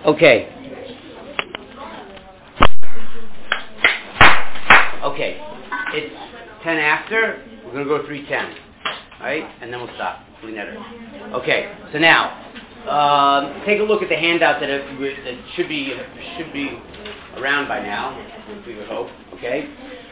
Okay. Okay. It's 10 after. We're going to go 3:10. Right? And then we'll stop. Okay. So now, take a look at the handout that should be around by now. We would hope. Okay.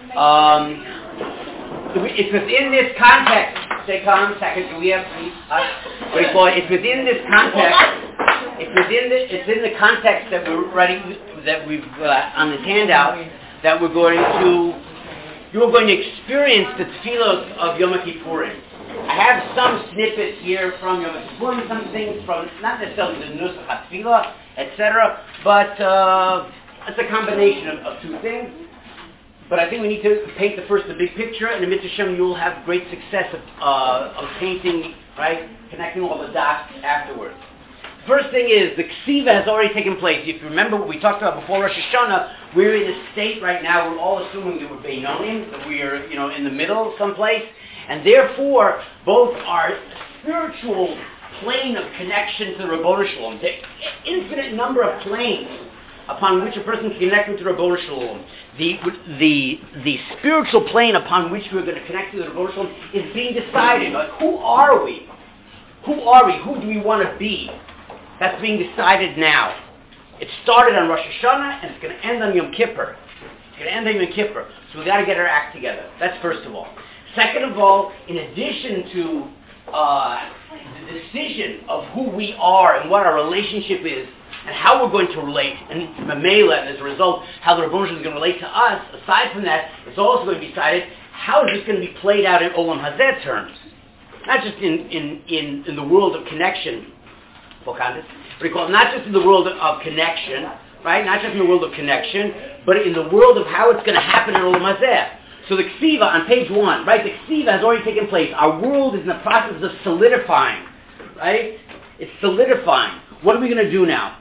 It's within this context. Stay calm. Second. We have what do you call it? It's within this context. It's in the context that we're writing, that we've on this handout, that you're going to experience the tefillos of Yom Kippurim. I have some snippets here from Yom Kippurim, some things from, not necessarily the Nusach HaTefillah, etc., but it's a combination of two things. But I think we need to paint the big picture, and in Mitzvah Shem you'll have great success of painting, right, connecting all the dots afterwards. First thing is, the Ksiva has already taken place. If you remember what we talked about before Rosh Hashanah, we're in a state right now, we're all assuming that we're Beinonim, that we are, in the middle someplace, and therefore, both our spiritual plane of connection to the Ribbono Shel Olam, the infinite number of planes upon which a person can connect with the Ribbono Shel Olam, the spiritual plane upon which we're going to connect to the Ribbono Shel Olam is being decided. Like, who are we? Who are we? Who do we want to be? That's being decided now. It started on Rosh Hashanah, and it's going to end on Yom Kippur. So we've got to get our act together. That's first of all. Second of all, in addition to the decision of who we are and what our relationship is, and how we're going to relate, and Mamela, and as a result, how the Ribbono Shel Olam is going to relate to us, aside from that, it's also going to be decided how is this going to be played out in Olam Hazeh terms. Not just in the world of connection, not just in the world of connection, right? Not just in the world of connection, but in the world of how it's going to happen in Olam Hazeh. So the Ksiva on page 1, right? The Ksiva has already taken place. Our world is in the process of solidifying, right? It's solidifying. What are we going to do now?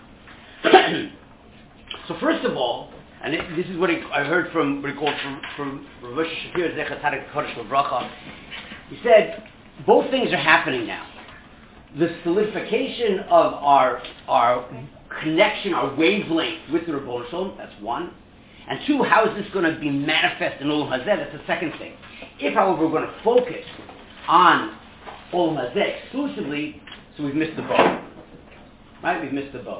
So first of all, and this is what I heard from what he called from Rav Moshe Shapiro, Zecher Tzadik Kodesh L'Bracha. He said both things are happening now. The solidification of our connection, our wavelength with the Ribbono Shel Olam, that's one. And two, how is this going to be manifest in Olam Hazeh? That's the second thing. If, however, we're going to focus on Olam Hazeh exclusively, so we've missed the boat. Right? We've missed the boat.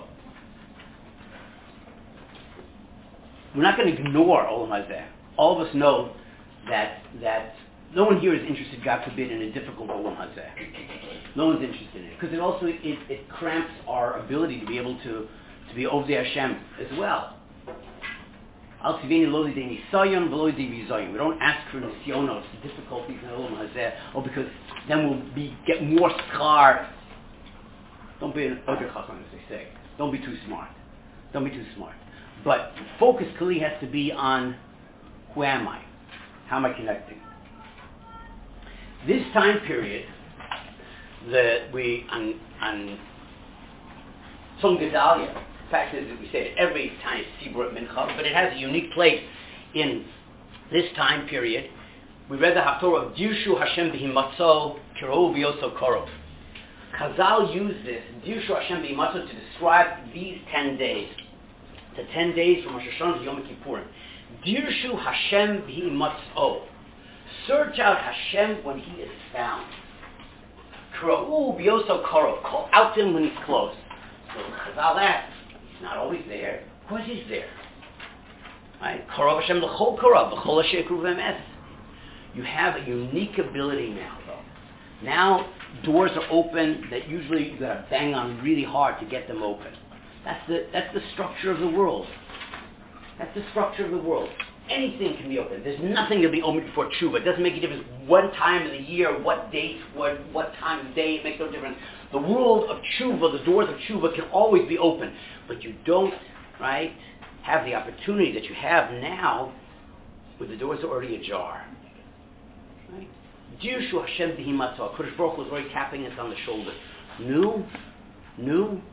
We're not going to ignore Olam Hazeh. All of us know that no one here is interested, God forbid, in a difficult Olam Hazeh. No one's interested in it. Because it also, it cramps our ability to be able to be Ovdei Hashem as well. Al tiveni lo lidei nisayon v'lo lidei bizayon. We don't ask for nisyonos, difficulties in Olam Hazeh, because then we'll get more scar. Don't be an other chacham, as they say. Don't be too smart. But focus clearly has to be on who am I? How am I connecting? This time period that we on Tzom Gedalia, the fact is that we say it every time Tzibur at Mincha, but it has a unique place in this time period. We read the Haftorah of Dirshu Hashem B'himatzo Kirou V'yoso Korov. Chazal used this, Dirshu Hashem B'himatzo, to describe these 10 days. The 10 days from Rosh Hashanah to Yom Kippurim. Dirshu Hashem B'himatzo. Search out Hashem when He is found. Kirou V'yoso Korov. Call out to Him when He's close. So Chazal asks, He's not always there. Of course He's there. Right? Korov Hashem l'chol korov, l'chol asher kruv emes. You have a unique ability now, though. Now doors are open that usually you got to bang on really hard to get them open. That's the structure of the world. Anything can be open. There's nothing to be open before tshuva. It doesn't make a difference what time of the year, what date, what time of day. It makes no difference. The world of tshuva, the doors of tshuva can always be open, but you don't, right, have the opportunity that you have now, with the doors already ajar. Right? Dirshu Hashem B'himatzo. Kodesh Baruch Hu was already tapping us on the shoulder. New.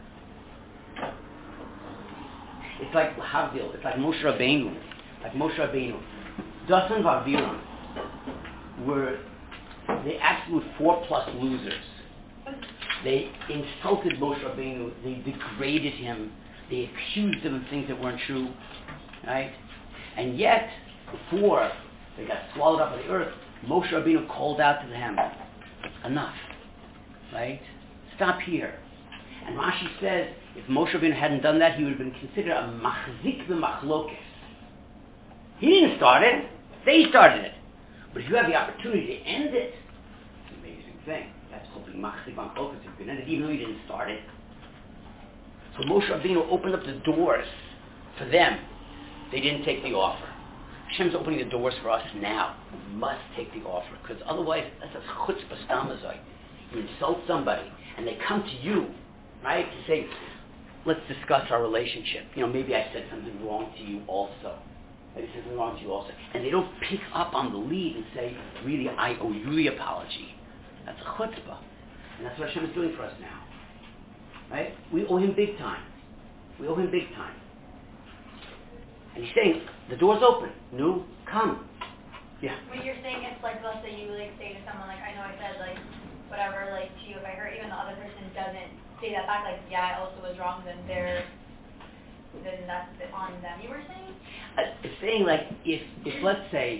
It's like Lahavdil. It's like Moshe Rabbeinu. Dasan V'Aviram were the absolute 4+ losers. They insulted Moshe Rabbeinu. They degraded him. They accused him of things that weren't true, right? And yet, before they got swallowed up by the earth, Moshe Rabbeinu called out to them, enough, right? Stop here. And Rashi says, if Moshe Rabbeinu hadn't done that, he would have been considered a machzik b'machlokes. He didn't start it. They started it. But if you have the opportunity to end it, it's an amazing thing. That's called being machzik b'machlokes. You can end it even though you didn't start it. So Moshe Rabbeinu opened up the doors for them. They didn't take the offer. Hashem's opening the doors for us now. We must take the offer, because otherwise, that's a chutzpah stamazai. You insult somebody, and they come to you, right, to say, let's discuss our relationship. Maybe I said something wrong to you also. Maybe I said something wrong to you also. And they don't pick up on the lead and say, really, I owe you the apology. That's a chutzpah. And that's what Hashem is doing for us now. Right? We owe him big time. We owe him big time. And he's saying, the door's open. No, come. Yeah. What you're saying is let's say you say to someone I know I said whatever to you, if I hurt you and the other person doesn't say that back I also was wrong, then that's on them. You were saying? It's saying if let's say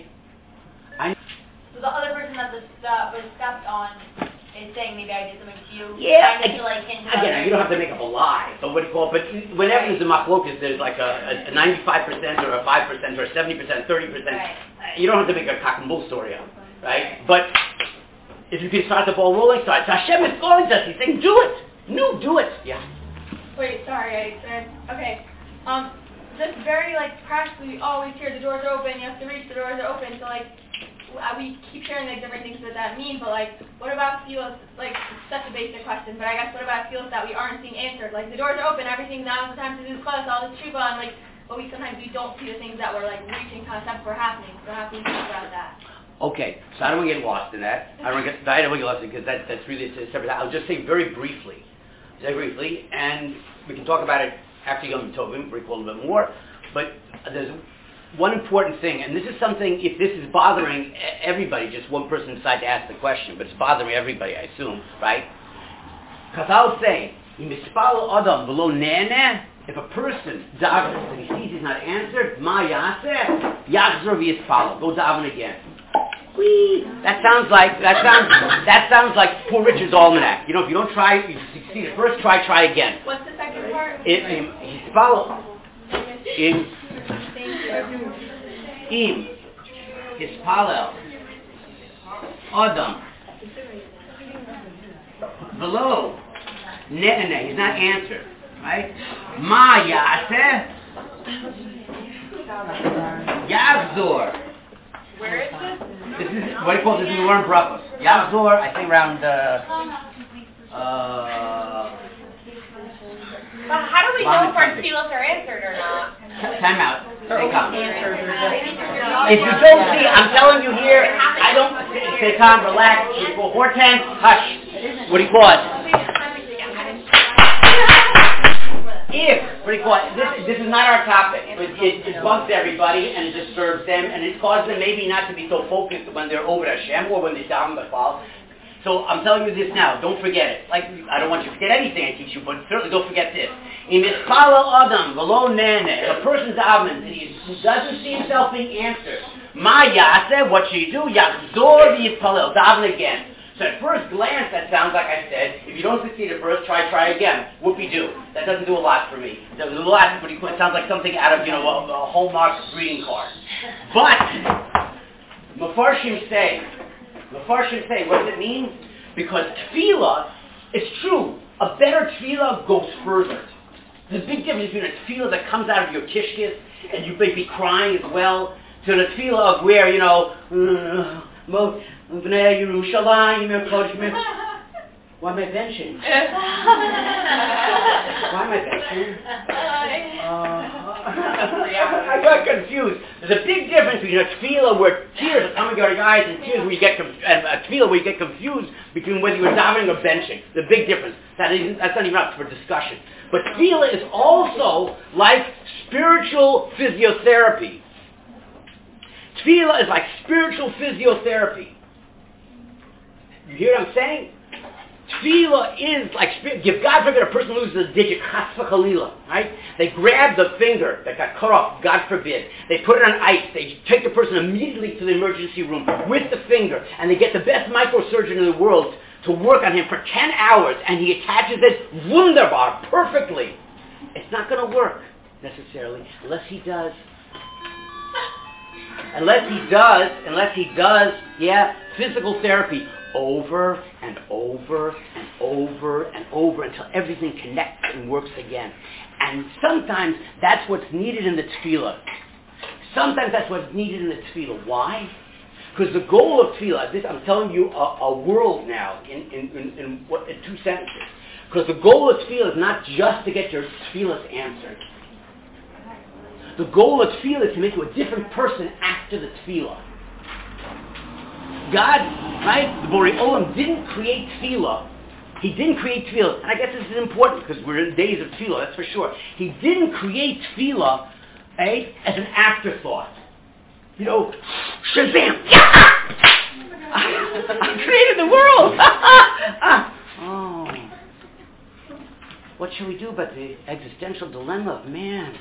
so the other person that was stepped on is saying maybe I did something to you. Yeah. Again, you don't have to make up a lie. But whenever there's a machlokas, there's a 95% or a 5% or a 70%, 30%. Right. You don't have to make a cock and bull story up, right? But if you can start the ball rolling, start. So Hashem is calling us. He's saying, do it. No, do it. Yeah. Wait, sorry. Okay. Just very practically, we always hear the doors are open. You have to reach, the doors are open. So we keep hearing different things that mean, but what about fields, it's such a basic question, but I guess what about fields that we aren't seeing answered? The doors are open, everything's now the time to do class, all this tshuva, and but sometimes we don't see the things that we're reaching concepts were happening, so how can we think about that? Okay, so I don't want to get lost in that. I don't want to get lost in it, because that's really a separate. I'll just say very briefly, and we can talk about it after Yom Tovim, recall a little bit more, but there's one important thing, and this is something, if this is bothering everybody, just one person decided to ask the question, but it's bothering everybody, I assume, right? Chazal say, if a person davens and he sees he's not answered, ma yaseh, yachzor v'yispalo, go daven again. Whee! That sounds like Poor Richard's Almanac. If you don't try, you succeed at first, try again. What's the second part? Hispalo. Im Hispalel Adam Velo Ne'ene, he's not answered, right? Ma Yaseh Yavzor. Where is this? This is what he calls this in the Learn Brachos. Yavzor, I think around But how do we know if our tefillos are answered or not? Time out. They come. If you don't see, I'm telling you here, I don't say, Tom, relax. Hortense, hush. What do you call it? This is not our topic. It bugs everybody and it disturbs them and it causes them maybe not to be so focused when they're over Hashem or when they're down the fall. So I'm telling you this now. Don't forget it. I don't want you to forget anything I teach you, but certainly don't forget this. If a person's davening and he doesn't see himself being answered, ma yaseh, what should he do? Yachzor v'yitpalel, daven again. So at first glance, that sounds like I said, if you don't succeed at first, try again. Whoopie-doo. That doesn't do a lot for me. It doesn't do a lot, but it sounds like something out of, a Hallmark greeting card. But, Mefarshim say, what does it mean? Because tefillah, it's true, a better tefillah goes further. There's a big difference between a tefillah that comes out of your kishkis, and you may be crying as well, to the tefillah of where, why am I benching? I got confused. There's a big difference between a tefillah where tears are coming out of your eyes and tears where you get and a tefillah where you get confused between whether you're davening or benching. The big difference. That's not even up for discussion. But tefillah is also like spiritual physiotherapy. Tefillah is like spiritual physiotherapy. You hear what I'm saying? Tefillah is like, if God forbid a person loses a digit, chas v'chalila, right? They grab the finger that got cut off, God forbid. They put it on ice. They take the person immediately to the emergency room with the finger, and they get the best microsurgeon in the world to work on him for 10 hours, and he attaches it wunderbar, perfectly. It's not going to work, necessarily, unless he does, physical therapy over and over and over and over until everything connects and works again. And sometimes that's what's needed in the tefillah. Why? Because the goal of tefillah, I'm telling you a world now in 2 sentences. Because the goal of tefillah is not just to get your tefillahs answered. The goal of tefillah is to make you a different person after the tefillah. God, right, the Borei Olam didn't create tefillah. He didn't create tefillah. And I guess this is important because we're in days of tefillah, that's for sure. He didn't create tefillah, right, as an afterthought. You know, Shazam! Yeah! I created the world! Oh. What shall we do about the existential dilemma of man?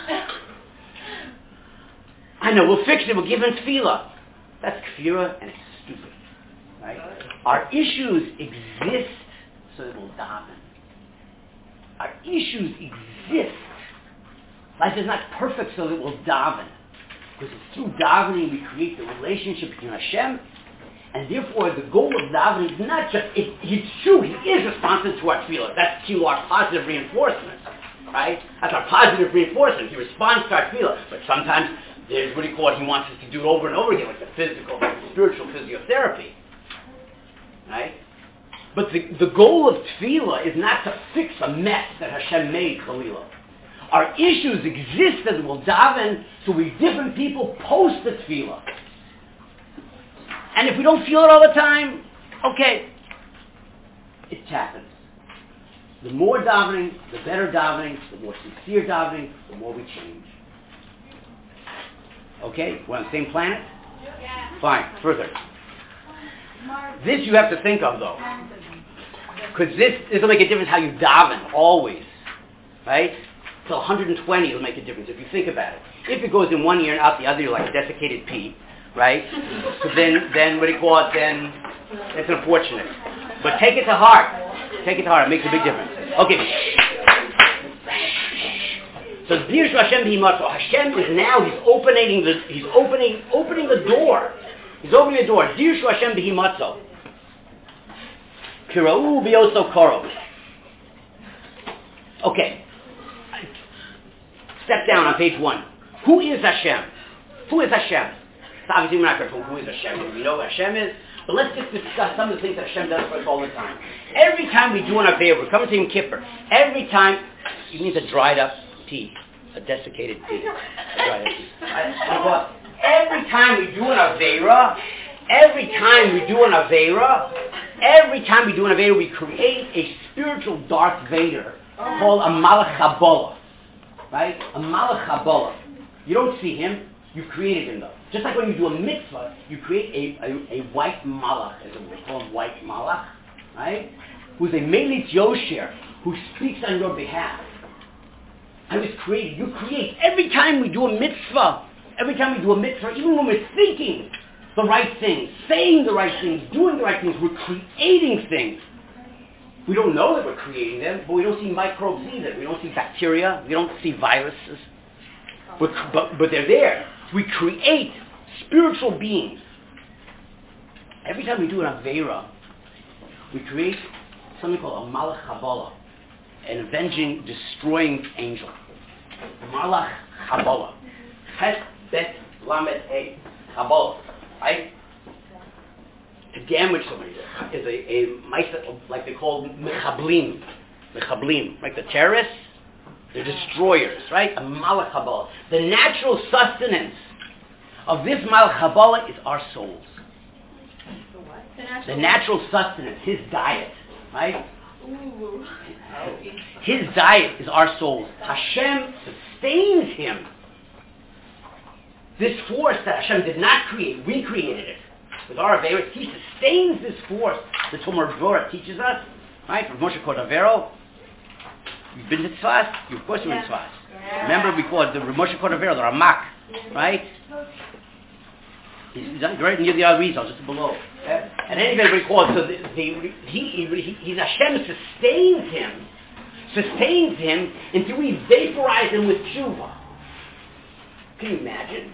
I know, we'll fix it, we'll give him tefillah. That's kfirah and it's stupid. Right? Our issues exist so that we'll daven. Our issues exist. Life is not perfect so that we'll daven. Because it's through davening we create the relationship between Hashem, and therefore the goal of davening is not just, it's true, he is responsive to our tefillah. That's our positive reinforcement. Right? That's our positive reinforcement. He responds to our tefillah. But sometimes there's what he wants us to do it over and over again, like the physical, spiritual physiotherapy. Right? But the goal of tefillah is not to fix a mess that Hashem made, Chalila. Our issues exist as we'll daven, so we different people post the tefillah. And if we don't feel it all the time, okay, it happens. The more davening, the better davening, the more sincere davening, the more we change. Okay? We're on the same planet? Yeah. Fine. Further. This you have to think of, though. Because this will make a difference how you daven, always. Right? Till 120 it'll make a difference if you think about it. If it goes in one ear and out the other, you're like a desiccated pea. Right? So then what do you call it? Then it's unfortunate. But take it to heart. Take it to heart. It makes a big difference. Okay. So Dirshu Hashem B'himatzo. Hashem is now, he's opening the door. He's opening the door. Dirshu Hashem B'himatzo. Kira'u B'yoso Koro. Okay. Step down on page 1. Who is Hashem? Who is Hashem? So obviously we're not going to talk who is Hashem. We know who Hashem is. But let's just discuss some of the things that Hashem does for us all the time. Every time we do an Avera, we're coming to Yom Kippur. Every time, you need a dried up pea, a desiccated pea. Every time we do an Avera, we create a spiritual Darth Vader called a Malach Habolah. Right? A Malach Habolah. You don't see him, you created him though. Just like when you do a mitzvah, you create a white malach, as they call him white malach, right? Who's a Melitz Yosher, who speaks on your behalf. I was created. You create. Every time we do a mitzvah, even when we're thinking the right things, saying the right things, doing the right things, we're creating things. We don't know that we're creating them, but we don't see microbes either. We don't see bacteria. We don't see viruses. But they're there. We create spiritual beings. Every time we do an Avera, we create something called a Malach Habolah, an avenging, destroying angel. Malach Habolah. Ches Bet Lamed Hey. Habolah. Right? To damage somebody is a like they call Mechablim. Like the terrorists. They're destroyers, right? A Malach Habolah. The natural sustenance of this Malach Habolah is our souls. The what? The natural sustenance, his diet, right? Ooh. His diet is our souls. Hashem sustains him. This force that Hashem did not create, we created it. With our Averis, he sustains this force. The Talmud Torah teaches us Right? Rav Moshe Cordovero. You've been to Tzfas? Of course you were in Tzfas. Yeah. Remember before the Rav Moshe Cordovero, the Ramak, right? He's right near the Arizal, just below. Yeah. And anybody recalls, so Hashem sustains him until we vaporize him with tshuva. Can you imagine?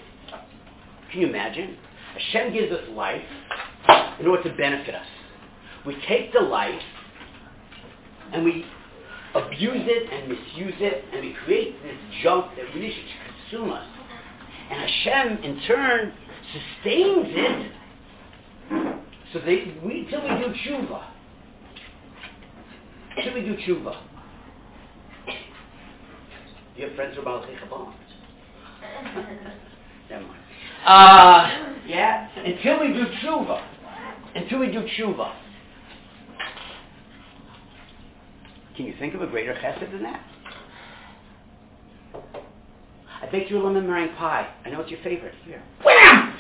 Hashem gives us life in order to benefit us. We take the life and we abuse it and misuse it, and we create this junk that really should consume us. And Hashem, in turn, sustains it so till we do tshuva. Till we do tshuva. You have friends who are about Chabad? Never mind. Yeah, until we do tshuva. Can you think of a greater chesed than that? I baked you a lemon meringue pie. I know it's your favorite. Here. Wham!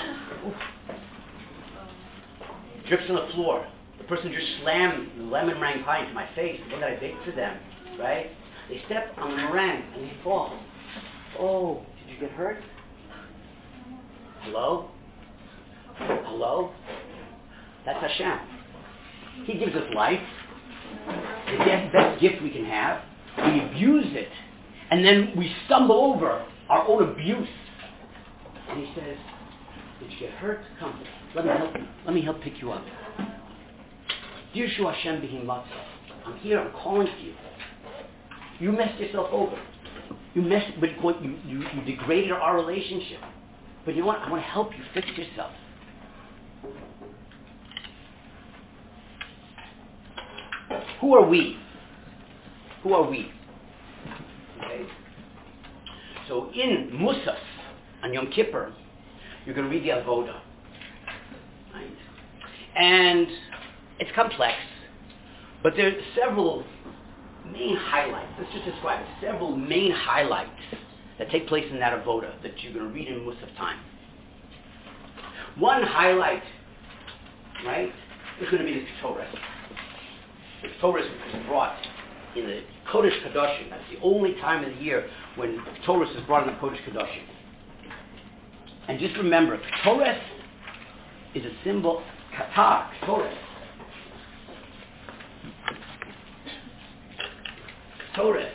Drips on the floor. The person just slammed the lemon meringue pie into my face. What did I bake for them? Right? They step on the meringue and they fall. Oh, did you get hurt? Hello? That's Hashem. He gives us life. The best gift we can have. We abuse it. And then we stumble over our own abuse. And he says, did you get hurt? Come, let me help you. Let me help pick you up. Dear Shu Hashem B'Him Matzah, I'm here, I'm calling to you. You messed yourself over. You degraded our relationship. But you know what? I want to help you fix yourself. Who are we? Okay. So in Musaf, on Yom Kippur, you're going to read the Avoda. Right? And it's complex, but there are several main highlights. Let's just describe it. Several main highlights that take place in that Avoda that you're going to read in Musaf time. One highlight, right, is going to be the Torah. The Torah is brought in the Kodesh Kodashim. That's the only time of the year when Torah is brought in the Kodesh Kodashim. And just remember, Torah is a symbol, Katar, Torah. Torah.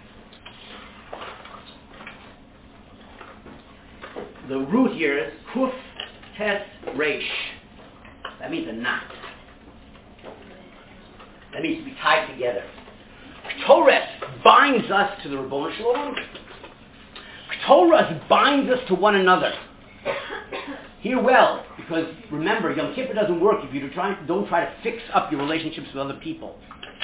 The root here is Kuf Tes Reish. That means a knot. That means to be tied together. Torah binds us to the Ribono Shel Olam. Torah binds us to one another. Hear well, because remember, Yom Kippur doesn't work if you don't try to fix up your relationships with other people.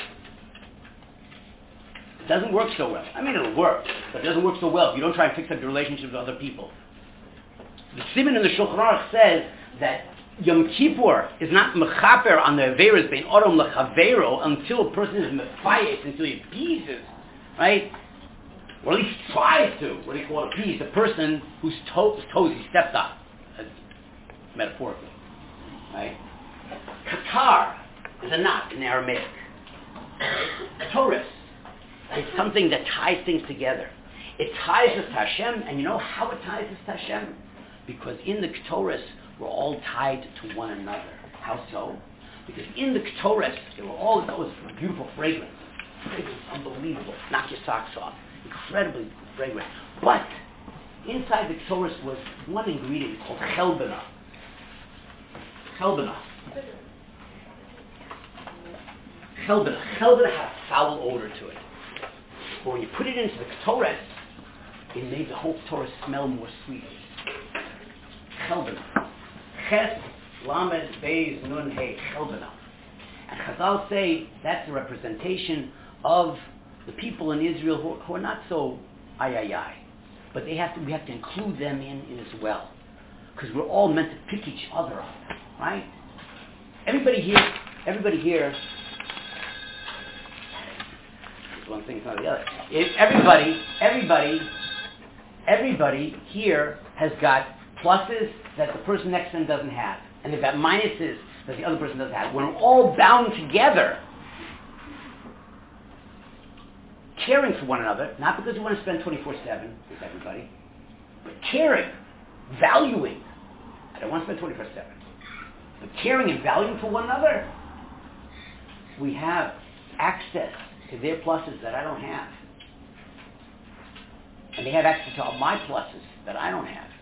It doesn't work so well. I mean, it'll work, but it doesn't work so well if you don't try to fix up your relationships with other people. The Siman in the Shulchan Aruch says that Yom Kippur is not mechaper on the averos bein odom lechavero until a person is mefayes, until he appeases, right? Or at least tries to. What do you call it? Appease the person whose toes he stepped on, metaphorically, right? Qatar is a knot in Aramaic. Torah is something that ties things together. It ties us to Hashem, and you know how it ties us to Hashem? Because in the Ketores, we're all tied to one another. How so? Because in the Ketores, there were all those beautiful fragrance. Fragrance, unbelievable. Knock your socks off. Incredibly fragrant. But inside the Ketores was one ingredient called chelbana. Chelbana. Chelbana. Chelbana had a foul odor to it. But when you put it into the Ketores, it made the whole Torah smell more sweet. Chelbana. Ches, Lamed, Beis, Nun, Hey, Chelbana. And Chazal say that's a representation of the people in Israel who are not so ay. But we have to include them in as well. Because we're all meant to pick each other up. Right? Everybody here, one thing is not the other. Everybody here has got pluses that the person next to them doesn't have. And they've got minuses that the other person doesn't have. When we're all bound together, caring for one another, not because we want to spend 24/7 with everybody, but caring, valuing. I don't want to spend 24/7, but caring and valuing for one another. We have access to their pluses that I don't have. And they have access to all my pluses that I don't have.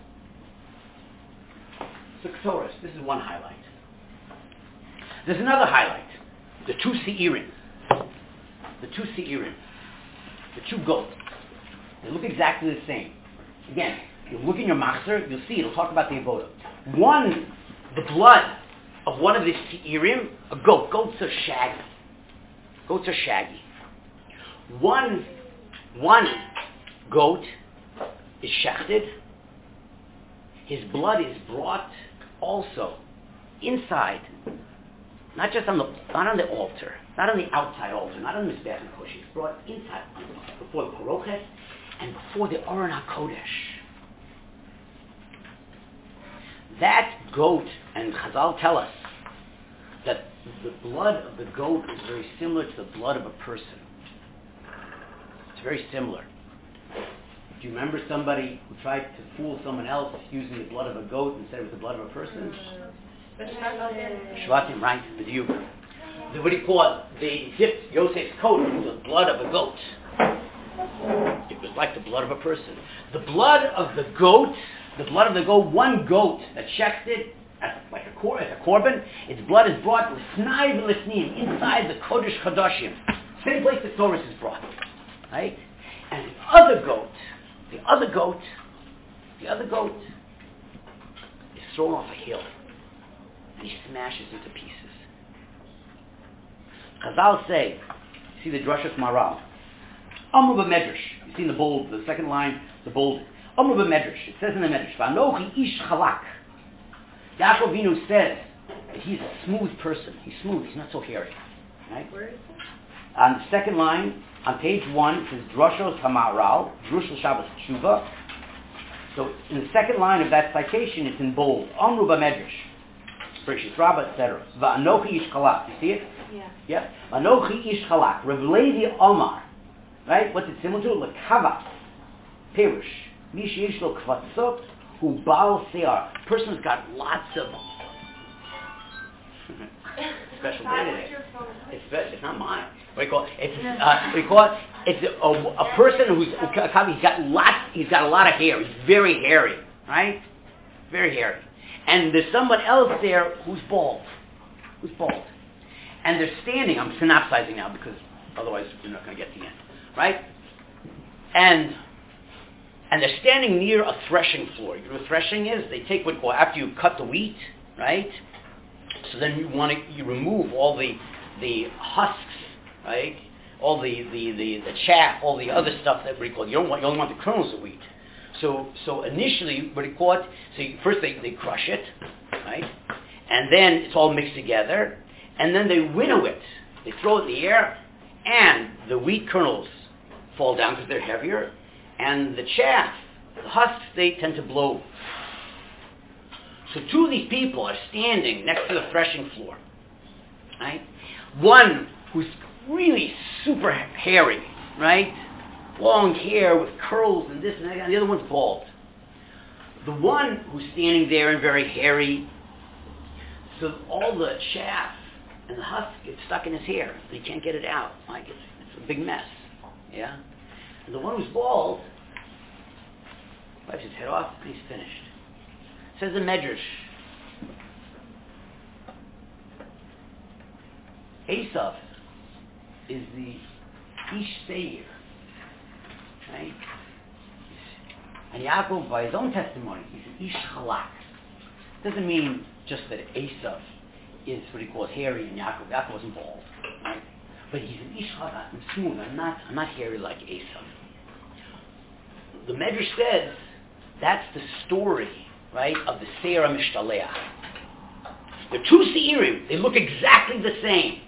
So Ketores, this is one highlight. There's another highlight. The two Seirim. The two Seirim. The two goats. They look exactly the same. Again, you look in your Machzor, you'll see, it'll talk about the Avodah. One, the blood of one of the Seirim, a goat. Goats are shaggy. Goats are shaggy. One goat is shechted. His blood is brought also inside, not just not on the altar, not on the outside altar, not on the Mizbeach HaKodesh. It's brought inside, before the Paroches and before the Aron HaKodesh. That goat, and Chazal tell us that the blood of the goat is very similar to the blood of a person. It's very similar. Do you remember somebody who tried to fool someone else using the blood of a goat instead of the blood of a person? Shvatim, right? With you. What do you call it? They dipped Yosef's coat in the blood of a goat. It was like the blood of a person. The blood of the goat, one goat that's shechted as a korban, its blood is brought l'snai v'l'snim, inside the Kodesh Chodashim. Same place the Torah is brought. Right? And the other goat is thrown off a hill and he smashes into pieces. Chazal say, see the Drushas Maral, Amru b'Medrash, you see in the bold, the second line, the bold, Amru b'Medrash, it says in the Medrash, V'anochi ish chalak. Yaakov Avinu says that he's a smooth person. He's smooth, he's not so hairy. Right? Where is it? On the second line, on page 1, it says Drushos HaMaharal, Drush Shabbos Tshuva. So in the second line of that citation, it's in bold. Amru b'Medrash, Bereshit Rabbah, etc. Va'anochi ish chalak. You see it? Yeah. Yep. Va'anochi ish chalak. Rav Levi Omar. Right? What's it similar to? L'kava. Perush. Mi sheyesh lo kvatzot hu baal se'ar. Person who's got lots of special day today. It's not mine. What do you call it? It's a person who's he's got a lot of hair. He's very hairy, right? Very hairy. And there's someone else there who's bald. And they're standing, I'm synopsizing now because otherwise you're not going to get to the end, right? And they're standing near a threshing floor. You know what threshing is? They take after you cut the wheat, right? So then you remove all the husks, right? All the chaff, all the other stuff that we call. You only want the kernels of wheat. So initially, first they crush it, right? And then it's all mixed together, and then they winnow it. They throw it in the air, and the wheat kernels fall down because they're heavier, and the chaff, the husks, they tend to blow. So two of these people are standing next to the threshing floor, right? One who's really super hairy, right? Long hair with curls and this and that, and the other one's bald. The one who's standing there and very hairy, so all the chaff and the husk gets stuck in his hair, and he can't get it out. Like it's a big mess, yeah? And the one who's bald wipes his head off and he's finished. Says the Medrash, Esav is the Ish Seir, right? And Yaakov, by his own testimony, he's an Ish Chalak. Doesn't mean just that Esav is what he calls hairy and Yaakov wasn't bald, right? But he's an Ish Chalak. I'm smooth. I'm not hairy like Esav. The Medrash says that's the story, right, of the Seir HaMishtaleach. The two Seirim, they look exactly the same.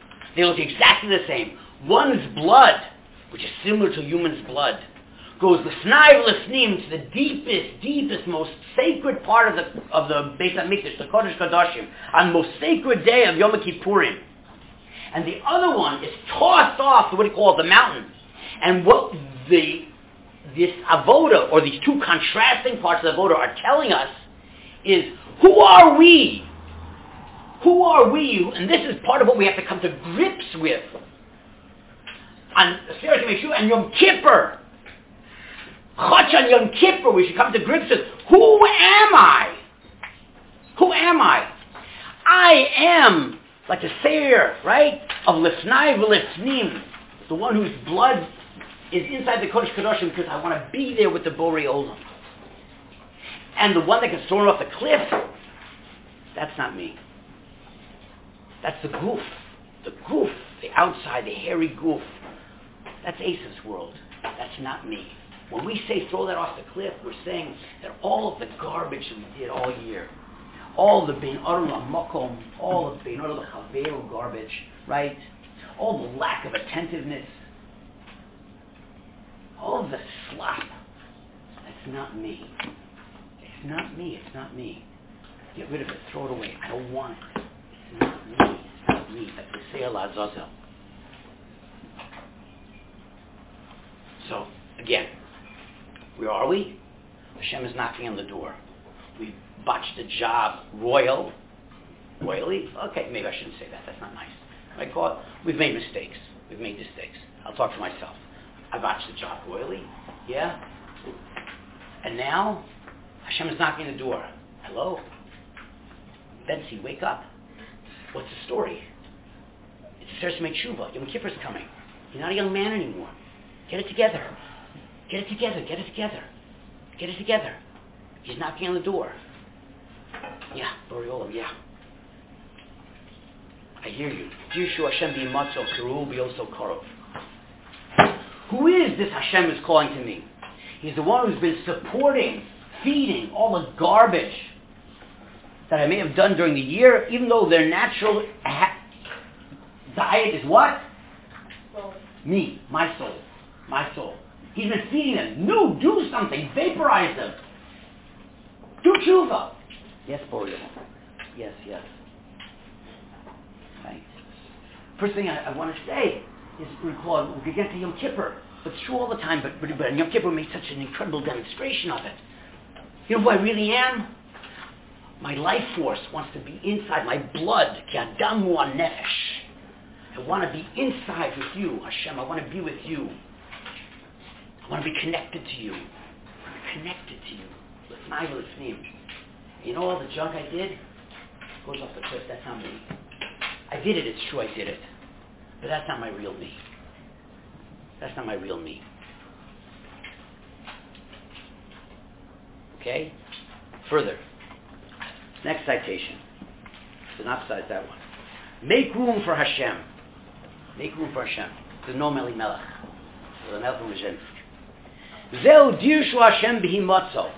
One's blood, which is similar to human's blood, goes l'snai v'l'snim to the deepest, most sacred part of the Beis HaMikdash, the Kodesh Kodashim, on the most sacred day of Yom Kippurim. And the other one is tossed off to what he calls the mountain And what this avoda, or these two contrasting parts of the avoda are telling us is, who are we? Who are we? And this is part of what we have to come to grips with on Seder Yom and Yom Kippur. Chach on Yom Kippur, we should come to grips with, who am I? Who am I? I am like the Seir, right? Of Lifnai v'Lifnim, the one whose blood is inside the Kodesh Kadoshim, because I want to be there with the Borei Olam. And the one that gets thrown off the cliff, that's not me. That's the goof. The goof, the outside, the hairy goof. That's Esau's world. That's not me. When we say throw that off the cliff, we're saying that all of the garbage that we did all year, all the Bein Adam Makom, all of the Bein Adam Chaveru garbage, right? All the lack of attentiveness, all of the slop, that's not me. It's not me, it's not me. Get rid of it, throw it away. I don't want it. It's not me, it's not me. That's the Seir L'Azazel. So, again, where are we? Hashem is knocking on the door. We botched the job royally. Okay, maybe I shouldn't say that. That's not nice. Right, God? We've made mistakes. I'll talk for myself. I botched the job royally. Yeah? And now, Hashem is knocking on the door. Hello? Betsy, wake up. What's the story? It's Seder Tshuva. Yom Kippur's coming. You're not a young man anymore. Get it together. He's knocking on the door. Yeah, Borei Olam, yeah. I hear you. Dirshu Hashem b'yimatzo kiru b'yoso karov. Who is this Hashem is calling to me? He's the one who's been supporting, feeding all the garbage that I may have done during the year, even though their natural diet is what? Soul. Me, my soul. He's been feeding them. No, do something. Vaporize them. Do tshuva. Yes, Borei Olam. Yes. Right. First thing I want to say is, recall, we could get to Yom Kippur, but it's true all the time, but Yom Kippur made such an incredible demonstration of it. You know who I really am? My life force wants to be inside my blood. Ki adamu nefesh. I want to be inside with you, Hashem. I want to be with you. I want to be connected to you. L'fnai v'lifnim. You know all the junk I did? Goes off the cliff. That's not me. I did it. It's true. I did it. But that's not my real me. Okay? Further. Next citation. Synopsize that one. Make room for Hashem. The Noam Elimelech. The Melech from Rezhensk. Zeu dirshu Hashem b'himatzo.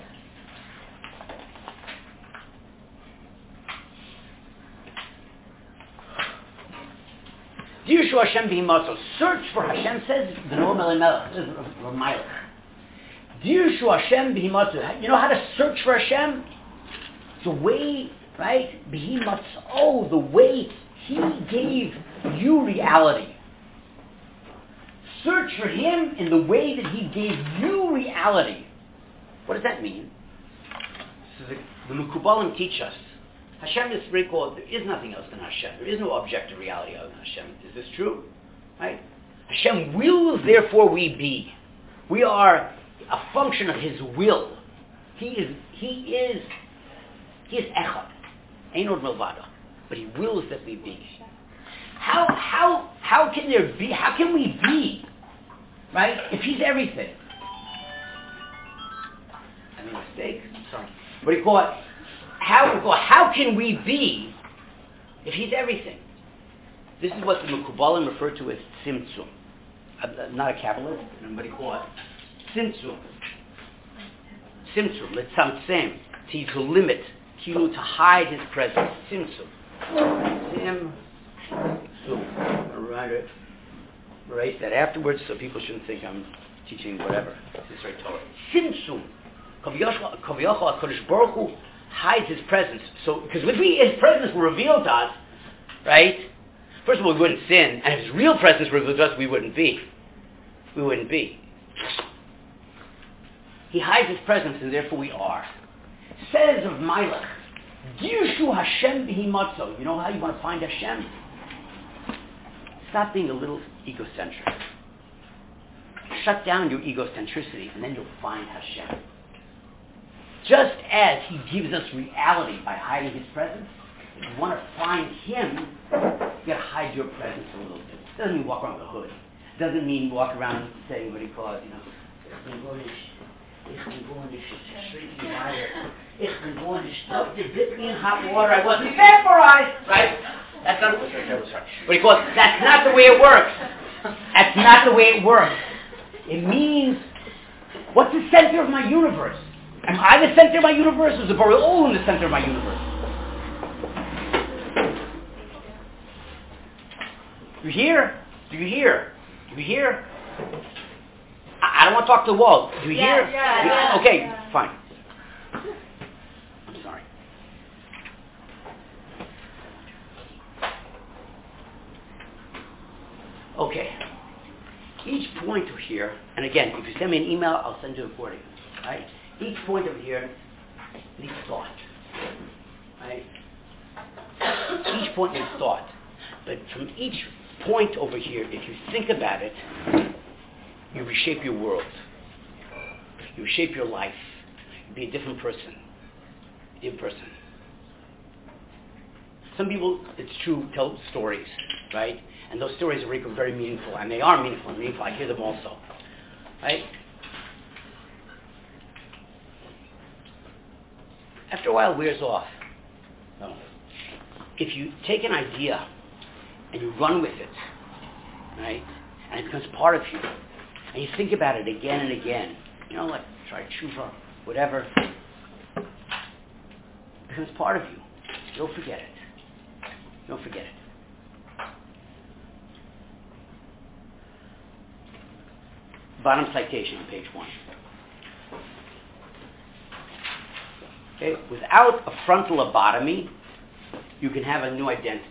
Dirshu Hashem b'himatzo. Search for Hashem, says the Noam Elimelech. Dirshu Hashem b'himatzo. You know how to search for Hashem? The way, right? B'himatzo, the way He gave you reality. Search for Him in the way that He gave you reality. What does that mean? So the Mekubalim teach us. Hashem is very called, there is nothing else than Hashem. There is no objective reality other than Hashem. Is this true? Right? Hashem wills, therefore we be. We are a function of His will. He is Echad. Ein od milvado. But He wills that we be. How can there be, how can we be, right, if He's everything? I made a mistake. Sorry. What do you call it? How can we be if He's everything? This is what the Mekubalim refer to as Tzimtzum. I'm not a Kabbalist. What do you call it? Tzimtzum. Letzamtzem. To limit. To hide His presence. Tzimtzum. Right. Erase that afterwards so people shouldn't think I'm teaching whatever. This is very Torah. Tzimtzum. Kaviyachal HaKadosh Baruch Hu hides His presence. So, because if His presence were revealed to us, right? First of all, we wouldn't sin, and if His real presence were revealed to us, we wouldn't be. we wouldn't be. He hides his presence, and therefore we are. Says of Melech, Girshu Hashem b'himotzo. You know how you want to find Hashem? Stop being a little egocentric. Shut down your egocentricity, and then you'll find Hashem. Just as He gives us reality by hiding His presence, if you want to find Him, you got to hide your presence a little bit. Doesn't mean walk around with a hood. Doesn't mean walk around saying what he calls, ich bin going to shrinking wire. Ich bin going to stuff. They dipped me in hot water. I wasn't vaporized. Right? That's not what he calls. That's not the way it works. That's not the way it works. It means, what's the center of my universe? Am I the center of my universe, or is the Borei Olam the center of my universe? You hear? Do you hear? Do you hear? I don't want to talk to the wall. Do you hear? Yeah. Okay, fine. I'm sorry. Okay. Each point over here, and again, if you send me an email, I'll send you a recording. Right? Each point over here needs thought. Right? Each point needs thought. But from each point over here, if you think about it, you reshape your world. You reshape your life. You be a different person. Some people, it's true, tell stories, right? And those stories are very meaningful, and they are meaningful. I hear them also, right? After a while, it wears off. No. If you take an idea and you run with it, right, and it becomes part of you, and you think about it again and again, like try tshuva, whatever, it becomes part of you. You don't forget it. Bottom citation on page 1. Okay, without a frontal lobotomy, you can have a new identity.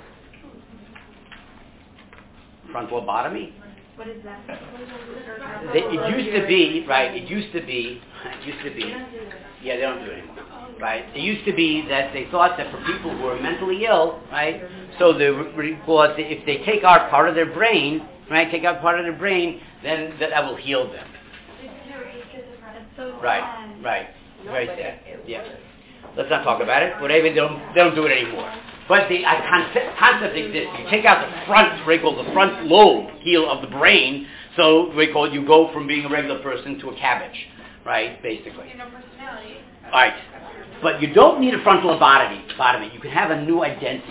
Frontal lobotomy? What is that? It used to be, yeah, they don't do it anymore, right? It used to be that they thought that for people who were mentally ill, right, so if they take out part of their brain, then that will heal them. Right. Very sad. Yeah. Let's not talk about it. Whatever, they don't do it anymore. But the concept exists. You take out the front lobe heel of the brain, so you go from being a regular person to a cabbage, right? Basically. Personality. Right. But you don't need a frontal lobotomy. You can have a new identity.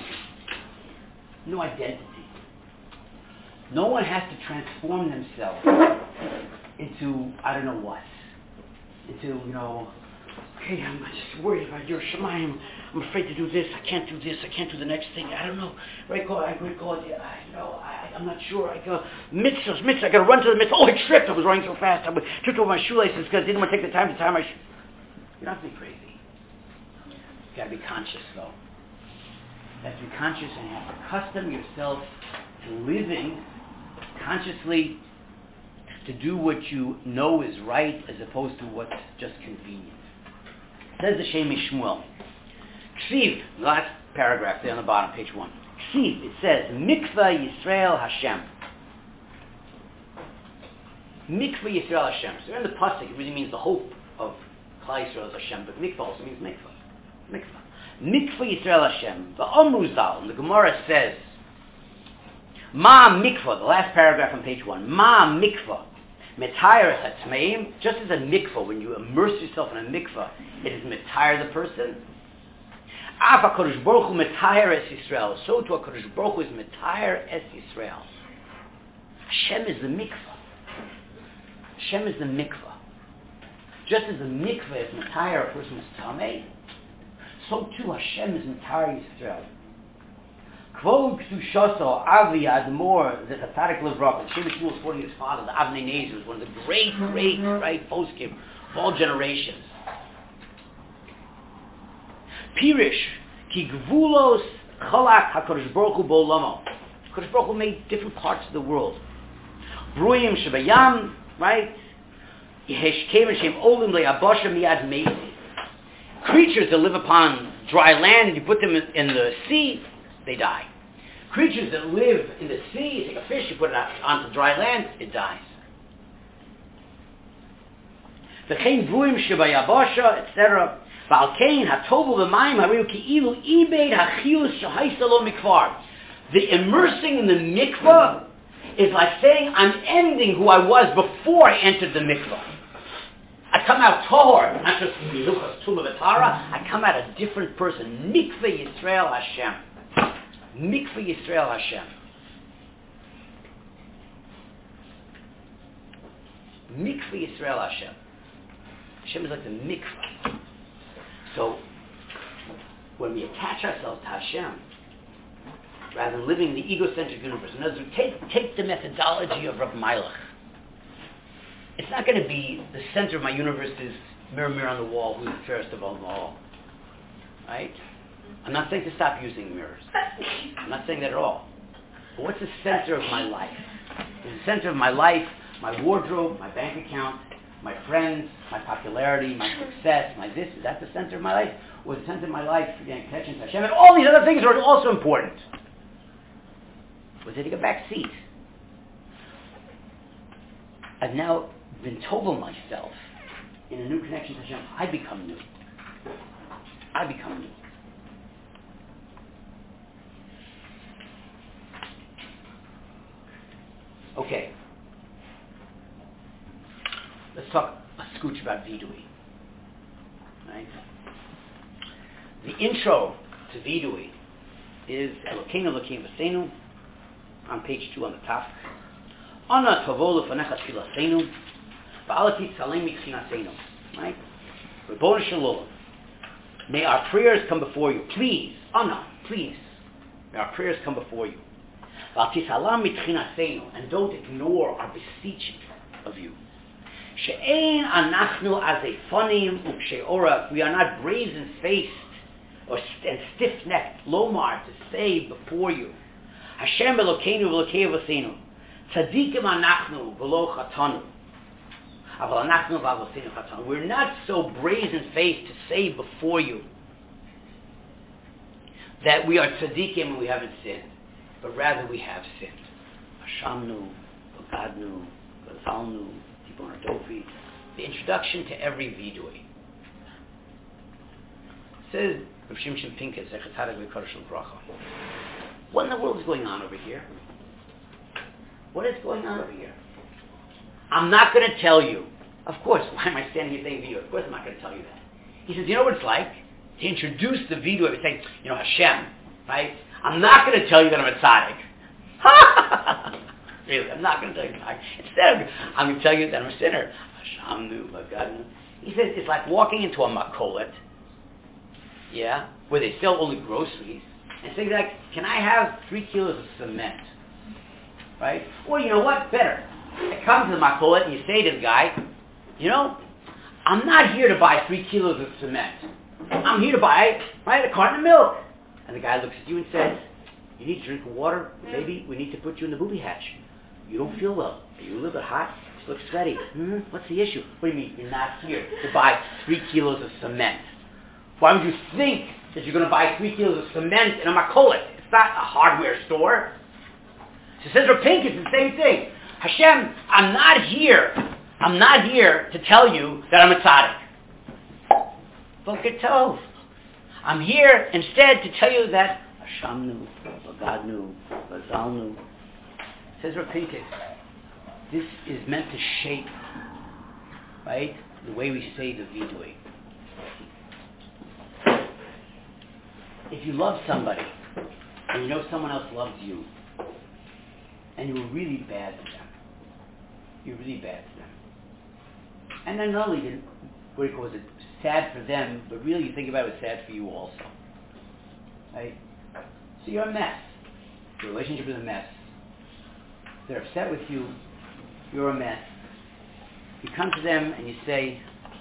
No one has to transform themselves into I don't know what. Into okay, I'm just worried about your Shemayim. I'm afraid to do this. I can't do this. I can't do the next thing. I don't know. Right, God, I'm not sure. I go, mitzvahs. I got to run to the mitzvah. Oh, I tripped. I was running so fast. I tripped over my shoelaces because I didn't want to take the time to tie my shoes. You don't have to be crazy. You got to be conscious, though. You have to be conscious, and you have to accustom yourself to living consciously, to do what you know is right as opposed to what's just convenient. Says the Shem Shmuel. Ksiv, the last paragraph there on the bottom, page 1. Ksiv, it says, Mikvah Yisrael Hashem. Mikvah Yisrael Hashem. So in the pasuk, it really means the hope of Klal Yisrael is Hashem, but mikvah also means mikvah. Mikvah Yisrael Hashem. The Omru Zal, and the Gemara says, Ma mikvah, the last paragraph on page 1. Ma mikvah. Metayr hatzmeim, just as a mikvah, when you immerse yourself in a mikvah, it is metayr the person. Af HaKadosh Baruch Hu metayr es Yisrael. So too HaKadosh Baruch Hu is metayr es Yisrael. Hashem is the mikvah. Just as the mikvah is metayr a person's tamei, so too Hashem is metayr Yisrael. Kvod Kedushaso Avi Admor, the Tzaddik Levrach, Shem Shmuel was quoting his father, the Avnei Nezer, was one of the great poskim of all generations. Pirish Ki Gvulos Chalak HaKadosh Baruch Hu B'Olamo. HaKadosh Baruch Hu made different parts of the world. Bruyim Shabayam, right? Creatures that live upon dry land, you put them in the sea, they die. Creatures that live in the sea, you take a fish, you put it onto dry land, it dies. V'chein Bruyim Shabayabasha, etc. The immersing in the mikvah is like saying I'm ending who I was before I entered the mikvah. I come out tahor, not just miluchas tuma v'tara. I come out a different person. Mikvah Yisrael Hashem. Mikvah Yisrael Hashem. Mikvah Yisrael Hashem. Hashem is like the mikvah. So, when we attach ourselves to Hashem, rather than living the egocentric universe, in other words, take the methodology of Rav Meilach. It's not going to be the center of my universe is mirror, mirror on the wall, who's the fairest of them all. Right? I'm not saying to stop using mirrors. I'm not saying that at all. But what's the center of my life? Is the center of my life my wardrobe, my bank account, my friends, my popularity, my success, my this? Is that the center of my life? Or is the center of my life, again, connection to Hashem? And all these other things are also important. Or they take a back seat. I've now been told myself in a new connection to Hashem, I become new. I become new. Okay. Let's talk a scooch about Vidui. Right? The intro to Vidui is Elokeinu Elokeim V'seinu on page 2 on the top. Ana tavo lefanecha tfilaseinu v'alati tzalem michinaseinu. Right? Rebbeinu Shalom. May our prayers come before you. Please, Ana, please. May our prayers come before you. And don't ignore our beseeching of you. She'ein anachnu azefonim u'kshe'ora. We are not brazen-faced and stiff-necked, lomar, to say before you. Hashem Elokeinu v'Elokei Avosenu. Tzadikim anachnu v'lo chatanu. Aval anachnu v'avosenu chatanu. We're not so brazen-faced to say before you that we are tzadikim and we haven't sinned. But rather we have sinned. Hashamnu, Bagadnu, Gazalnu, Tibon Adofi. The introduction to every vidui. Says Rav Shimshon Pincus, Zechat Tzaddik V'Kodesh L'Bracha. What in the world is going on over here? What is going on over here? I'm not going to tell you. Of course, why am I standing here saying vidui? Of course I'm not going to tell you that. He says, you know what it's like? To introduce the vidui by saying, Hashem, right? I'm not going to tell you that I'm a tzaddik. Really, I'm not going to tell you that. Instead, I'm going to tell you that I'm a sinner. Hashamnu, Bagadnu. He says it's like walking into a makolet, yeah, where they sell only groceries, and saying like, can I have 3 kilos of cement? Right? Or you know what? Better. I come to the makolet and you say to the guy, I'm not here to buy 3 kilos of cement. I'm here to buy, a carton of milk. And the guy looks at you and says, you need to drink water? Baby, we need to put you in the booby hatch. You don't feel well. Are you a little bit hot? You look sweaty. What's the issue? What do you mean? You're not here to buy 3 kilos of cement. Why would you think that you're going to buy 3 kilos of cement in a makolet? It's not a hardware store. So says Rav Pink, it's the same thing. Hashem, I'm not here to tell you that I'm a tzaddik. Boker Tov. I'm here instead to tell you that Hashamnu, Bagadnu, Bazalnu. Says Rav Pincus, this is meant to shape, right, the way we say the vidui. If you love somebody, and you know someone else loves you, and you were really bad to them, and then not only was it sad for them, but really you think about it, it was sad for you also. Right? So you're a mess. Your relationship is a mess. They're upset with you. You're a mess. You come to them and you say,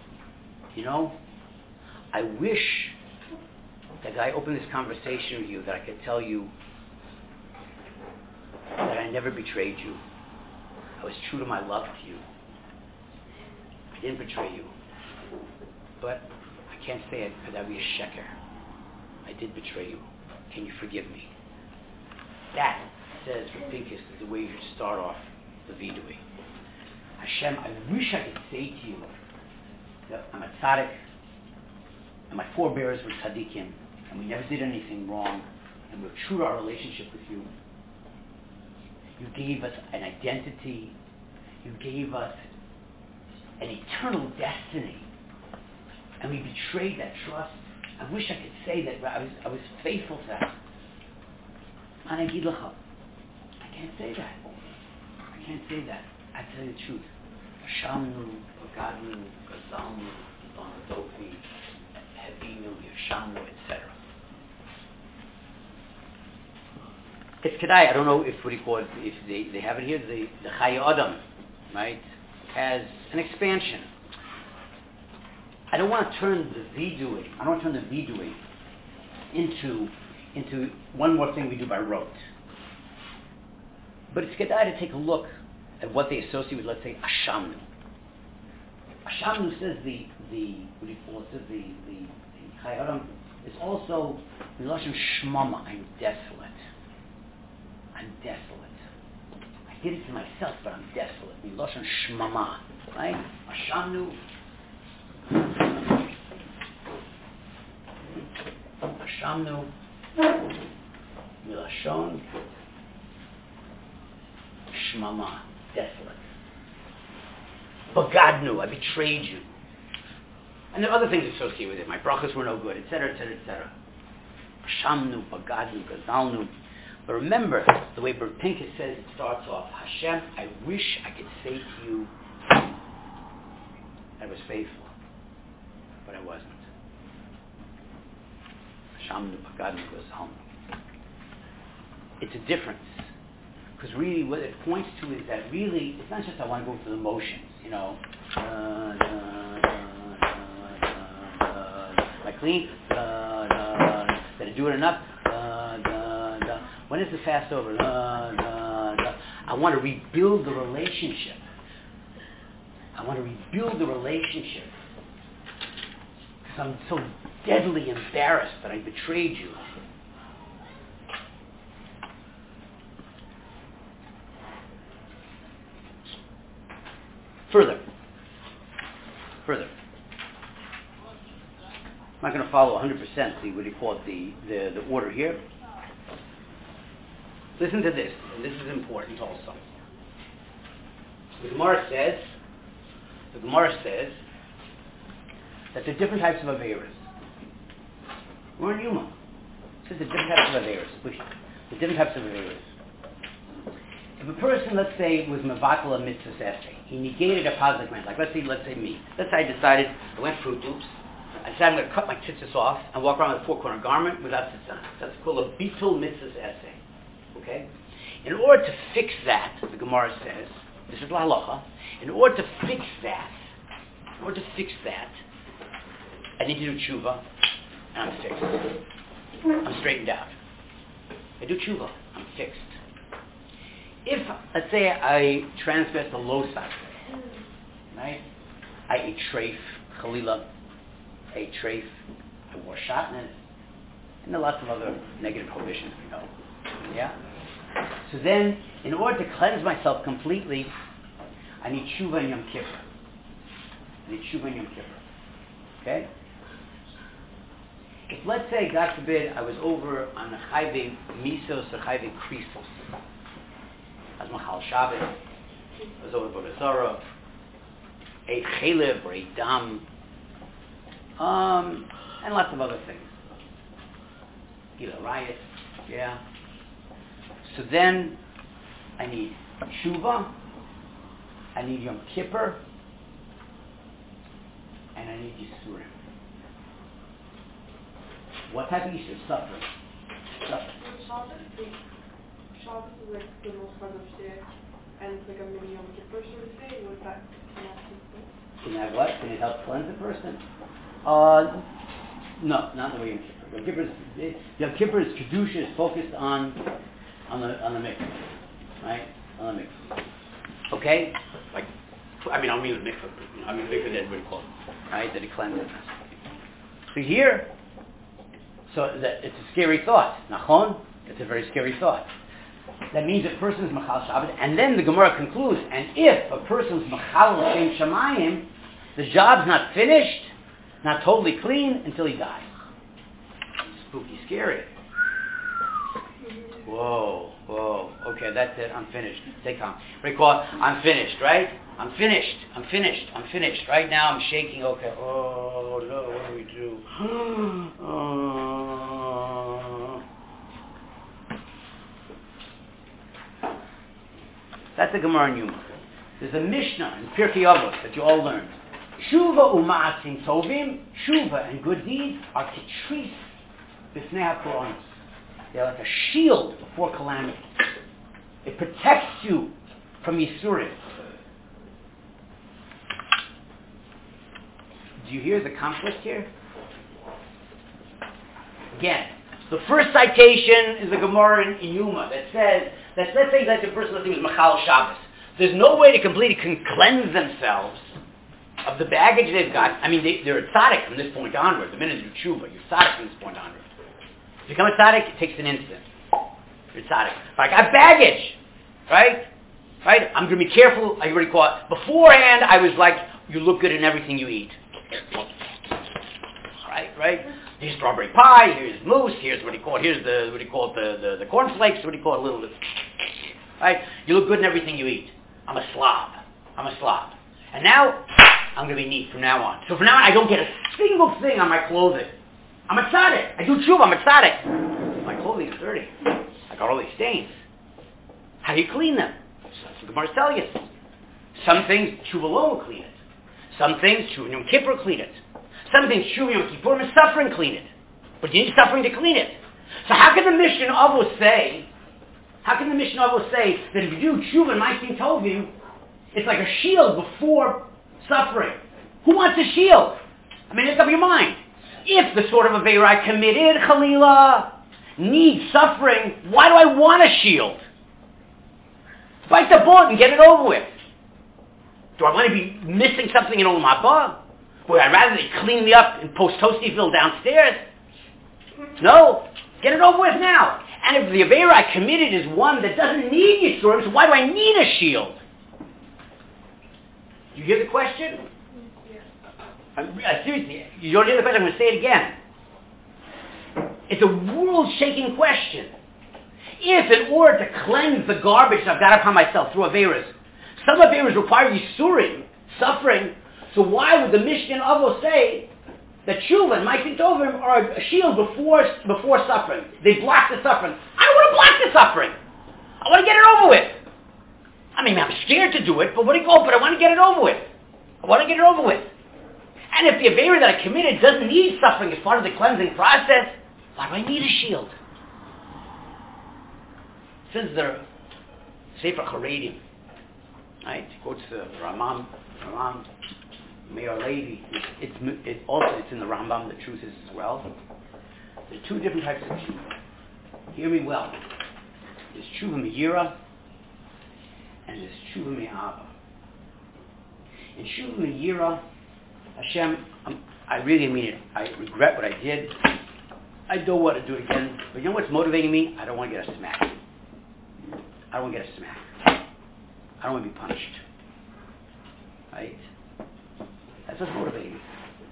I wish that I opened this conversation with you, that I could tell you that I never betrayed you. I was true to my love to you. I didn't betray you. But I can't say it because I'd be a sheker. I did betray you. Can you forgive me? That, says for Pinchas, is the way you should start off the vidui. Hashem, I wish I could say to you that I'm a tzaddik, and my forebears were tzaddikim, and we never did anything wrong, and we're true to our relationship with you. You gave us an identity. You gave us an eternal destiny, and we betrayed that trust. I wish I could say that I was faithful to that. And I can't say that. I can't say that. I tell you the truth. Hashamnu, Bagadnu, Gazalnu, Donodofi, Hevinu, Yashamnu, etc. It's Kedai. I don't know if they have it here. The Chayei Adam, right, has an expansion. I don't want to turn the vidui. I don't want to turn the vidui into one more thing we do by rote. But it's Kedai to take a look at what they associate with, let's say, Ashamnu. Ashamnu says the Chayei Adam is also Milashon Shmama. I'm desolate. I'm desolate. I did it to myself, but I'm desolate. Milashon Shmama, right? Ashamnu. Ashamnu. Milashon Shmama, desolate. Bagadnu, I betrayed you. And there are other things associated with it. My brachas were no good, etc., etc., etc. Shamnu, Bagadnu, Gazalnu. But remember, the way Bert Pincus says it starts off, Hashem, I wish I could say to you, I was faithful, but I wasn't. Shamnu, Bagadnu, Gazalnu. It's a difference. Because really what it points to is that really, it's not just I want to go through the motions, you know. Am I clean? Did I do it enough? When is the fast over? I want to rebuild the relationship. Because I'm so deadly embarrassed that I betrayed you. Further. I'm not going to follow 100% what do you call it, the order here. Listen to this, and this is important also. The Gemara says that there are different types of Averas. We're in Yuma. It says there are different types of Averas. The different types of Averas. If a person, let's say, was Mevatel a mitzvah essay, he negated a positive command. Like, let's say me. Let's say I decided, I went Fruit Loops, I decided I'm going to cut my tzitzis off and walk around with a four-corner garment without tzitzis. That's called a bitul mitzvah essay. Okay? In order to fix that, the Gemara says, this is la halacha, in order to fix that, I need to do tshuva, and I'm fixed. I'm straightened out. I do tshuva, I'm fixed. If, let's say, I transgress the low side, right? I ate treif, chalila, I wore shatnez, and there are lots of other negative prohibitions we know. Yeah? So then, in order to cleanse myself completely, I need tshuva and Yom Kippur. Okay? If, let's say, God forbid, I was over on the chayve misos or chayve krisos, as Machal Shabbat, I was over Bodah Zarah, ate chalev or ate dam, and lots of other things. Gila riot, yeah. So then, I need tshuva, I need Yom Kippur, and I need Yisurim. What type of Yisur? Suffering. Shabbos is like the most part of Shir, and it's like a mini Yom Kippur sort of thing. Would that connect to this? Can that what? Can it help cleanse the person? No, not the way Yom Kippur is Kedusha is focused on the mikvah, right? On the mikvah. Okay? Like, I mean the mikvah. I mean the mikvah that everybody calls it, right? That it cleanses. So here, so that it's a scary thought. Nachon? It's a very scary thought. That means a person is Machal Shabbos, and then the Gemara concludes, and if a person's Machal Shem Shamayim, the job's not finished, not totally clean, until he dies. Spooky, scary. Whoa. Okay, that's it. I'm finished. Stay calm. Recall, I'm finished, right? I'm finished. Right now I'm shaking. Okay. Oh, no, what do we do? That's the Gemara in Yuma. There's a Mishnah in Pirkei Avos that you all learned. Shuva u'ma'asim tovim, shuva and good deeds are ketris b'fnei ha'koronos. They're like a shield before calamity. It protects you from Yisurim. Do you hear the conflict here? Again, the first citation is the Gemara in Yuma that says that, let's say that the person was Machal Shabbos. There's no way to completely cleanse themselves of the baggage they've got. I mean, they're a tzaddik from this point onward. The minute you do tshuva, you're tzaddik from this point onward. To become a tzaddik, it takes an instant. You're a tzaddik. But I got baggage, right? I'm going to be careful. I already caught. Beforehand, I was like, you look good in everything you eat. Right? Here's strawberry pie. Here's mousse. Here's what he called. Here's the cornflakes. What do you call it? A little bit. Right? You look good in everything you eat. I'm a slob. And now I'm going to be neat from now on. So from now on, I don't get a single thing on my clothing. I'm a tzaddik. I do tshuva. I'm a tzaddik. My clothing is dirty. I got all these stains. How do you clean them? So that's what Gemara tells you. Some things tshuva alone will clean it. Some things tshuva Yom Kippur clean it. Some things tshuva Yom Kippur and suffering clean it. But you need suffering to clean it. So how can the Mishnah Avos say that if you do tshuva and ma'asim tovim, it's like a shield before suffering? Who wants a shield? I mean, make up your mind. If the sort of aveira I committed, Chalila, needs suffering, why do I want a shield? Bite the bullet and get it over with. Do I want to be missing something in Olam Haba? Would I rather they clean me up in post-Toastyville downstairs? No. Get it over with now. And if the aveira I committed is one that doesn't need Yisurim, so why do I need a shield? You hear the question? Seriously, you don't hear the question, I'm going to say it again. It's a world-shaking question. If in order to cleanse the garbage I've got upon myself through Aveiras, some Aveiras require Yisurim, suffering, so why would the Mishnah Avos say that Tshuva and Ma'asim Tovim are a shield before suffering? They block the suffering. I don't want to block the suffering. I want to get it over with. I mean, I'm scared to do it, but but I want to get it over with. And if the aveira that I committed doesn't need suffering as part of the cleansing process, why do I need a shield? Since the Sefer Charedim, right? Quotes the Ramam Meir Levi. It's in the Rambam. The truth is as well. There are two different types of tshuva. Hear me well. There's tshuva me'yira and there's tshuva me'ava. In tshuva me'yira, Hashem, I really mean it. I regret what I did. I don't want to do it again. But you know what's motivating me? I don't want to get a smack. I don't want to be punished. Right? That's what's motivating me.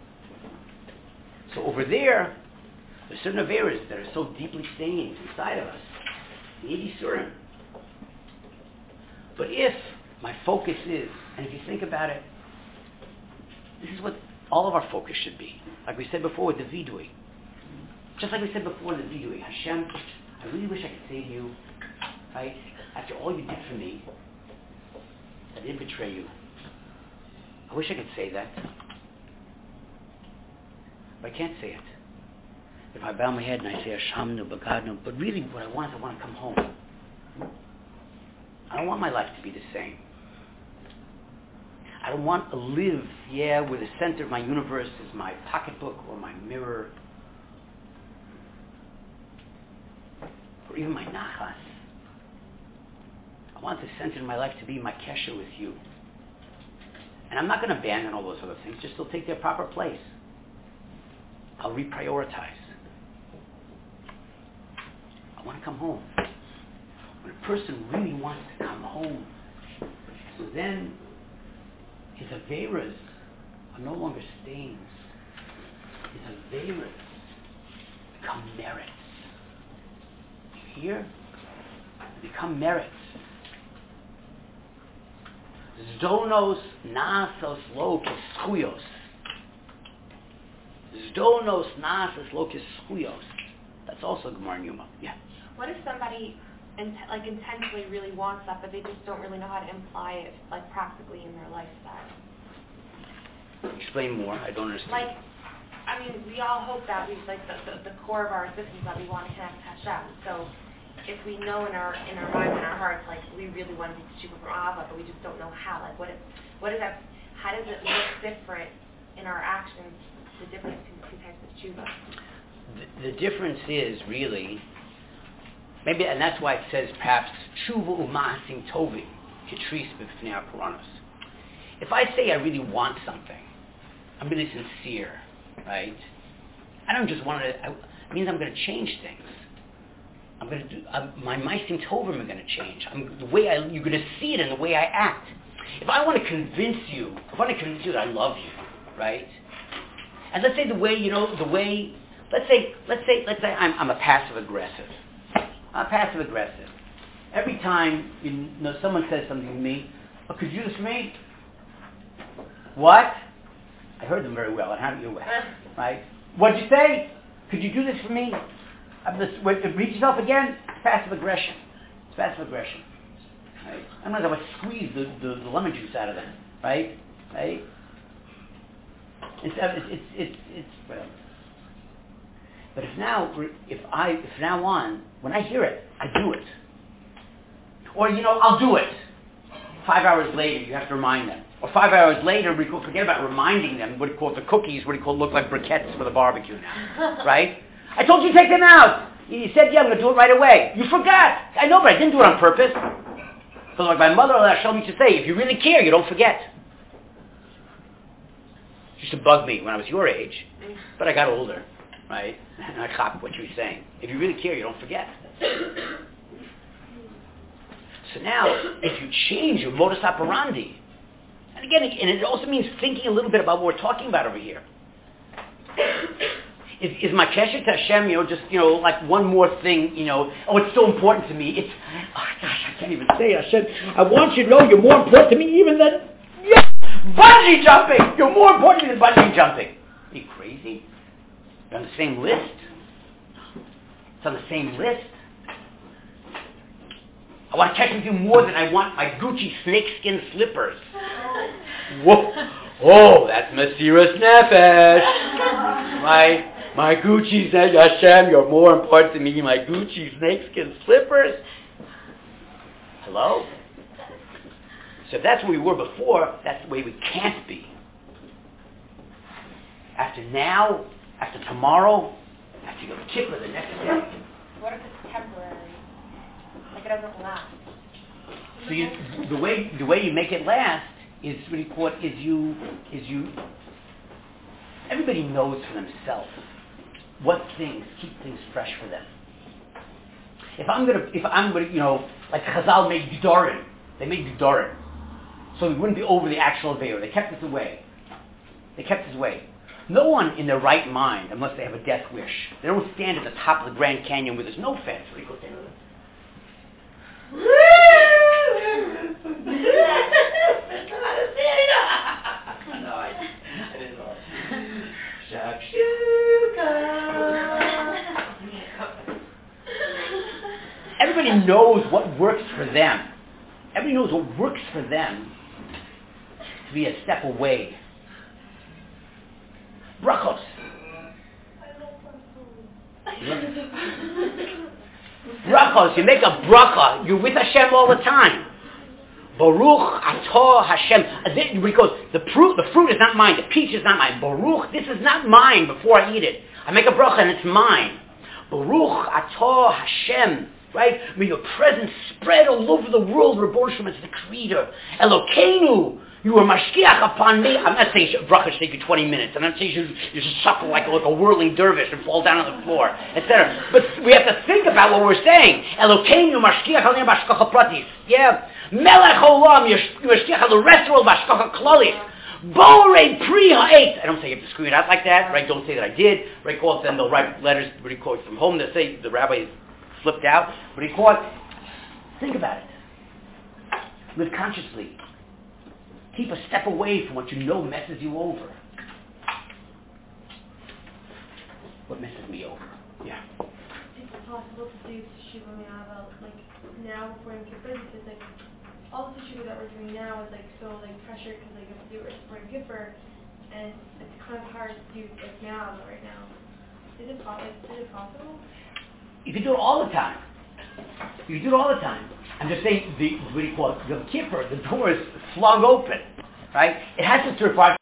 So over there's certain aveiras that are so deeply stained inside of us. Need Yisurim. But if my focus is, and if you think about it, this is what all of our focus should be. Like we said before with the vidui. Just like we said before in the vidui. Hashem, I really wish I could say to you, right, after all you did for me, I didn't betray you. I wish I could say that. But I can't say it. If I bow my head and I say Hashamnu, Bagadnu, but really what I want to come home. I don't want my life to be the same. I don't want to live, where the center of my universe is my pocketbook or my mirror or even my nachas. I want the center of my life to be my kesher with you. And I'm not going to abandon all those other things, just they'll take their proper place. I'll reprioritize. I want to come home. When a person really wants to come home, so then his averas are no longer stains. His averas become merits. You hear? They become merits. Zdonos nasos lo keschuyos. Zdonos nasos lo keschuyos. That's also Gemara in Yuma. Yeah. What if somebody intentionally really wants that, but they just don't really know how to imply it practically in their lifestyle? Explain more. I don't understand. We all hope that we the core of our existence that we want to connect to Hashem. So if we know in our minds and our hearts, we really want to be tshuva from Ava, but we just don't know how. What is that? How does it look different in our actions? The difference between the two types of tshuva. The difference is really maybe, and that's why it says perhaps tshuva u'ma'asim tovim kitris b'fnei ha'puranos. If I say I really want something, I'm really sincere, right? I don't just want it. It means I'm going to change things. I'm going to do my ma'asim tovim are going to change. You're going to see it in the way I act. If I want to convince you that I love you, right? And let's say let's say I'm a passive aggressive. I'm passive aggressive. Every time someone says something to me, oh, could you do this for me? What? I heard them very well. And how do you right? What'd you say? Could you do this for me? Repeat yourself again. It's passive aggression. It's passive aggression. Right? I'm not going to squeeze the lemon juice out of them. Right? Right? It's whatever. But if now on, when I hear it, I do it. Or, I'll do it. 5 hours later, you have to remind them. Or 5 hours later, we forget about reminding them. What do you call it? The cookies, look like briquettes for the barbecue now. Right? I told you to take them out. You said, yeah, I'm going to do it right away. You forgot. I know, but I didn't do it on purpose. So like my mother showed me to say, if you really care, you don't forget. It used to bug me when I was your age, but I got older, right? And I copied what you were saying. If you really care, you don't forget. So now, if you change your modus operandi, and again, and it also means thinking a little bit about what we're talking about over here. Is my kesher to Hashem, just, like one more thing, it's so important to me. I can't even say it. Hashem, I want you to know you're more important to me even than, bungee jumping! You're more important to me than bungee jumping. Are you crazy? You're on the same list. It's on the same list. I want to catch with you more than I want my Gucci snakeskin slippers. Whoa. Oh, that's Mesiras Nefesh. My Gucci said, Hashem, you're more important to me. My Gucci snakeskin slippers. Hello? So if that's where we were before, that's the way we can't be. After now, after tomorrow, after your kippah the next day. What if it's temporary? It doesn't last. So the way you make it last is what you call it, is you everybody knows for themselves what things keep things fresh for them. If I'm gonna like Chazal made Gedorim, they made Gedorim, so we wouldn't be over the actual veil. They kept us away. No one in their right mind, unless they have a death wish, they don't stand at the top of the Grand Canyon where there's no fence. What do you call it? No, I didn't know. Everybody knows what works for them. Everybody knows what works for them to be a step away. Brachos. Brachos, you make a bracha, you're with Hashem all the time. Baruch atah Hashem. Because the fruit is not mine, the peach is not mine. Baruch, this is not mine before I eat it. I make a bracha and it's mine. Baruch atah Hashem right? May your presence spread all over the world, Rebbeinu Shem, as the Creator. Elokeinu, you are mashkiach upon me. I'm not saying bracha should take you 20 minutes. I'm not saying you should suckle like a whirling dervish and fall down on the floor, etc. But we have to think about what we're saying. Elokeinu mashkiach alim b'ashkacha pratis. Yeah. Melech olam, you mashkiach al the rest of the world b'ashkacha klalis. Borei pri ha'et. I don't say you have to scream it out like that, right? Don't say that I did. Right? Call it, then they'll write letters, what do you call it, from home. They'll say the rabbi is flipped out. What do you call it? Think about it. Live consciously. Keep a step away from what you know messes you over. What messes me over? Yeah. Is it possible to do Teshuva Me'ava, like, now before Yom Kippur? Because, like, all the Teshuva that we're doing now is, like, so, like, pressured because, like, if we do it for Yom Kippur, and it's kind of hard to do, like, Me'ava right now. Is it possible? You can do it all the time. You can do it all the time. I'm just saying, what do you call it? Yom Kippur, the door is flung open, right? It has to survive